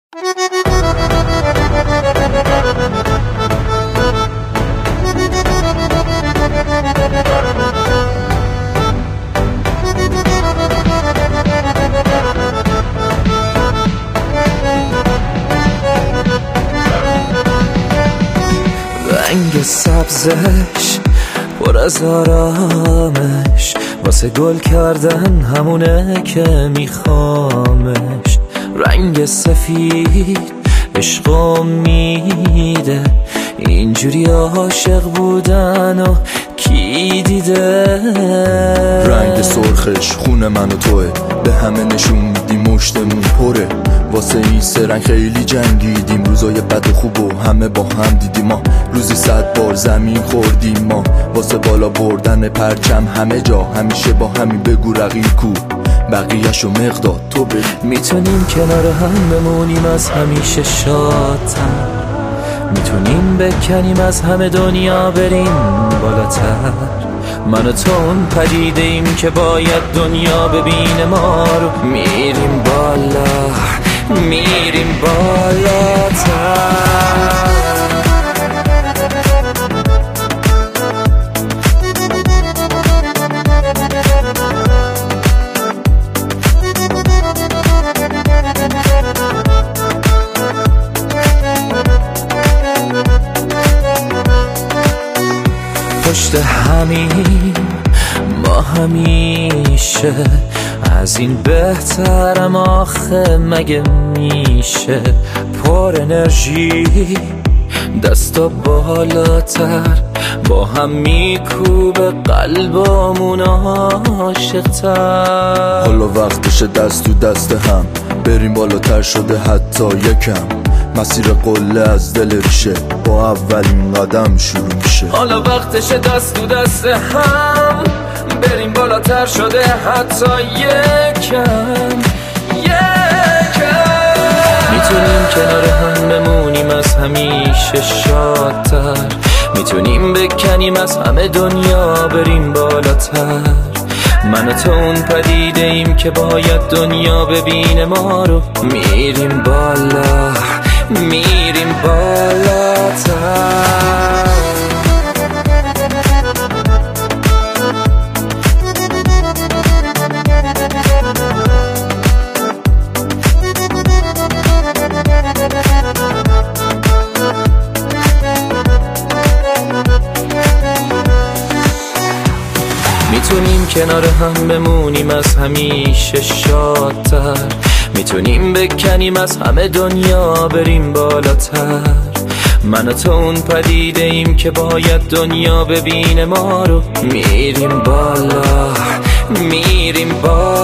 رنگ سبزش پر از آرامش، واسه گل کردن همونه که میخوامش. رنگ سفید عشق میده، اینجوری عاشق بودن و کی دیده؟ رنگ سرخش خون من و توه، به همه نشون میدیم مشتمون پره. واسه این سه رنگ خیلی جنگیدیم، روزای بد و خوب و همه با هم دیدیم. ما روزی 100 بار زمین خوردیم، ما واسه بالا بردن پرچم همه جا همیشه با همین. بگو رقیب کو بقیه‌شو مقداد تو بگو. میتونیم کنار هم بمونیم از همیشه شادتر، میتونیم بکنیم از همه دنیا بریم بالاتر. من و تو اون پدیده ایم که باید دنیا ببینه ما رو. میریم بالا میریم بالاتر. پشت همین ما همیشه، از این بهترم آخه مگه میشه؟ پر انرژی دستا بالاتر، با هم میکوبه قلبمون عاشق‌تر. حالا وقتشه دست تو دست هم بریم بالاتر، شده حتی یکم. مسیر قله از دل ریشه با اولین قدم شروع میشه. حالا وقتشه دست تو دست هم بریم بالاتر، شده حتی یکم. میتونیم کنار هم بمونیم از همیشه شادتر، میتونیم بکنیم از همه دنیا بریم بالاتر. من و تو اون پدیده ایم که باید دنیا ببینه ما رو. میریم بالا میریم بالاتر. میتونیم کنار هم بمونیم از همیشه شادتر، میتونیم بکنیم از همه دنیا بریم بالاتر. من و تو اون پدیده ایم که باید دنیا ببینه ما رو. میریم بالا میریم بالا.